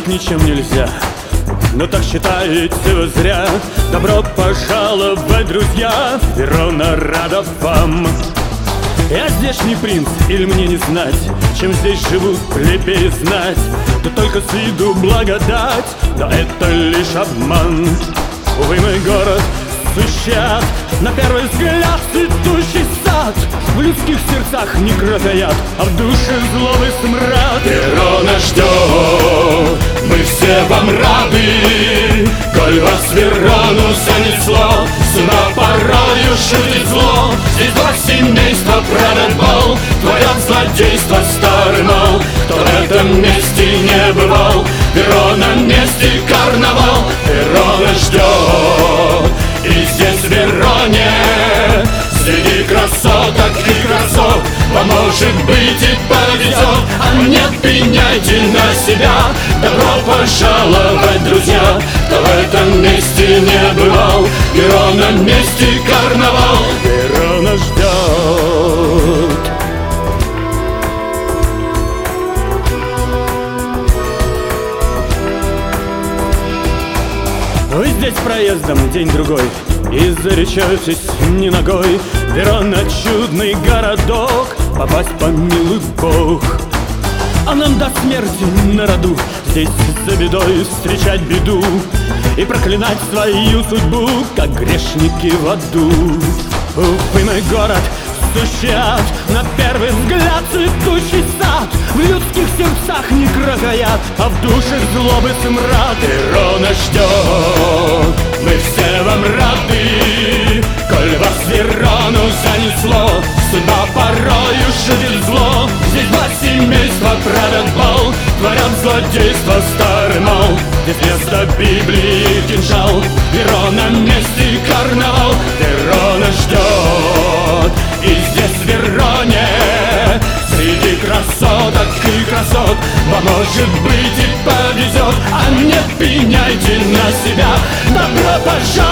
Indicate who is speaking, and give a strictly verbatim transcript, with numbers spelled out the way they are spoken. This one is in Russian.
Speaker 1: назвать ничем нельзя, но так считаете вы зря. Добро пожаловать, друзья, Верона рада вам. Я здешний принц, или мне не знать, чем здесь живут плебеи знать. Да только с виду благодать, но это лишь обман. Увы, мой город сущий ад, на первый взгляд цветущий сад. В людских сердцах не кротоят, а в душе злобы смрад.
Speaker 2: Верона ждет, мы все вам рады. Коль вас в Верону занесло, сюда порою шутит зло. Здесь два семейства правят бал, творят злодейство старый мал. Кто в этом месте не бывал, Верона месте карнавал. Верона ждет, и здесь в Вероне среди красоток и красот вам, может быть, и повезет. А не пеняйте на себя, добро пожаловать, друзья. Кто в этом месте не бывал, Верона месте карнавал.
Speaker 1: Верона ждет. Вы здесь проездом день-другой и заречетесь не ногой. Верона — чудный городок, попасть помилуй Бог. А нам до смерти на роду здесь за бедой встречать беду и проклинать свою судьбу, как грешники в аду. Увы, мой город сущий ад, на первый взгляд цветущий сад. В людских сердцах не крокоят, а в душе злобы смрад.
Speaker 2: Верона ждет, мы все вам рады. Коль вас в Верону занесло, судьба порою шутит зло. Здесь два семейства правят бал, творят злодейство старый мал. Здесь вместо Библии кинжал, Верона месте карнавал. Верона ждет, и здесь в Вероне среди красоток и красот вам, может быть, и повезет. А не пеняйте на себя, добро пожаловать,